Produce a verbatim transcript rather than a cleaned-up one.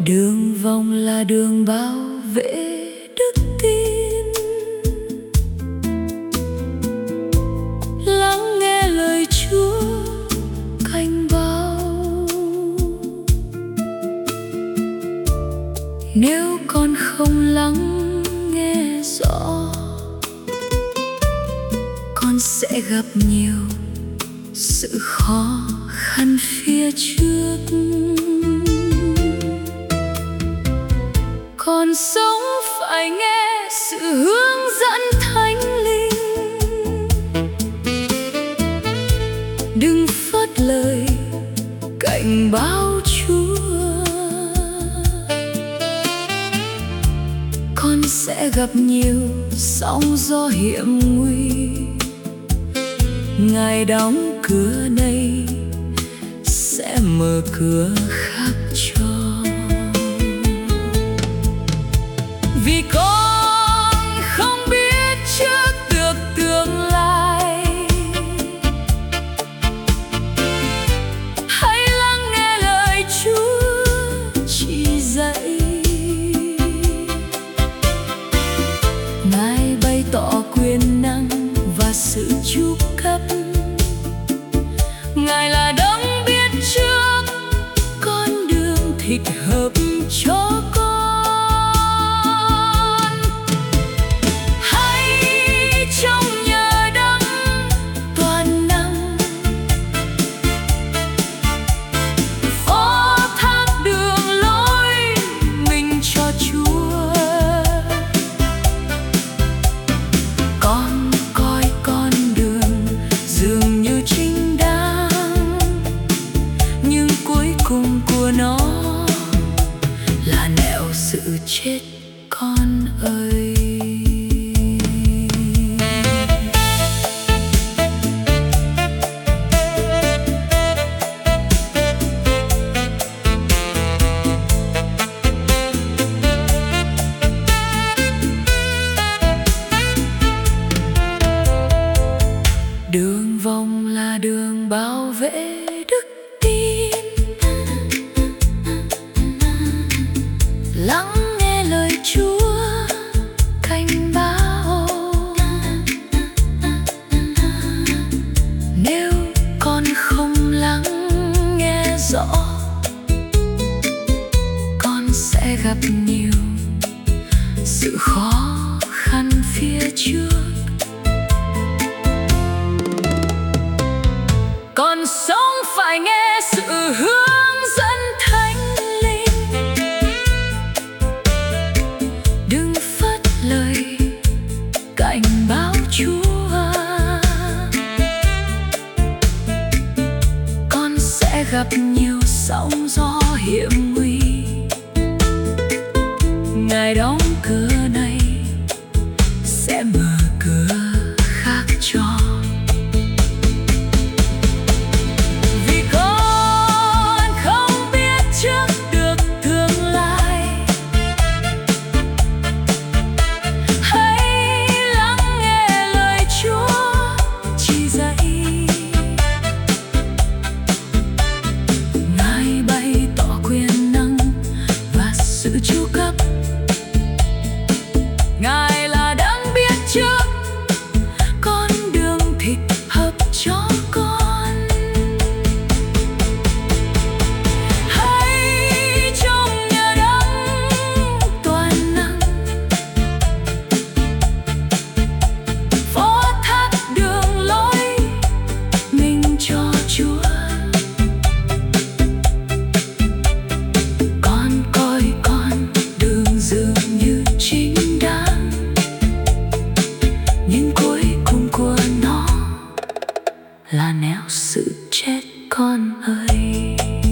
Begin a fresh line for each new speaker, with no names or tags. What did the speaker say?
Đường vòng là đường bảo vệ đức tin, lắng nghe lời Chúa cảnh báo. Nếu con không lắng nghe rõ, con sẽ gặp nhiều sự khó khăn phía trước. Con sống phải nghe sự hướng dẫn Thánh Linh, đừng phớt lời cảnh báo Chúa. Con sẽ gặp nhiều sóng gió hiểm nguy, Ngài đóng cửa này sẽ mở cửa khác cho. Vì con không biết trước được tương lai, hãy lắng nghe lời Chúa chỉ dạy. Ngài bày tỏ quyền năng và sự chu cấp. Ngài là đấng biết trước con đường thích hợp cho con. Nó là nẻo sự chết con ơi. Đường vòng là đường bảo vệ đức tin, lắng nghe lời Chúa cảnh báo. Nếu con không lắng nghe rõ, con sẽ gặp nhiều sự khó khăn phía trước. Con sống phải nghe sự hướng dẫn Thánh Linh, đừng phớt lời cảnh báo Chúa. Con sẽ gặp nhiều sóng gió hiểm nguy, Ngài đóng cửa này sẽ mở cửa khác cho. Sự chu cấp, Ngài là đấng biết trước con đường thích hợp cho con. Hãy trông nhờ đấng toàn năng, phó thác đường lối mình cho Chúa. Là nẻo sự chết con ơi.